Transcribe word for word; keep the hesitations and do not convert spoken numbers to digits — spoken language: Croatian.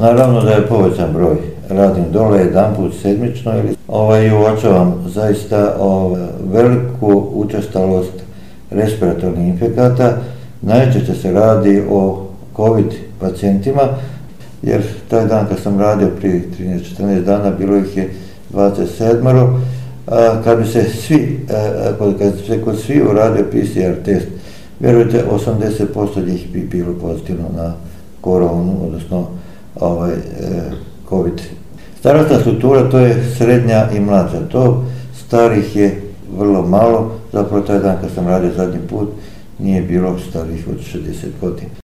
Naravno da je povećan broj, radim dole jedanput sedmično ili ovaj, uočavam zaista ovaj, veliku učestalost respiratornih infekata. Najčešće se radi o COVID pacijentima, jer taj dan kad sam radio prije trinaest četrnaest dana bilo ih je dvadeset sedam. Kad bi se svi, kad se kod svih uradio P C R test, vjerujte, osamdeset posto njih bi bilo pozitivno na koronu, odnosno ovaj, COVID. Starosna struktura to je srednja i mlađa dob, starih je vrlo malo, zapravo taj dan kad sam radio zadnji put nije bilo starih od šezdeset godina.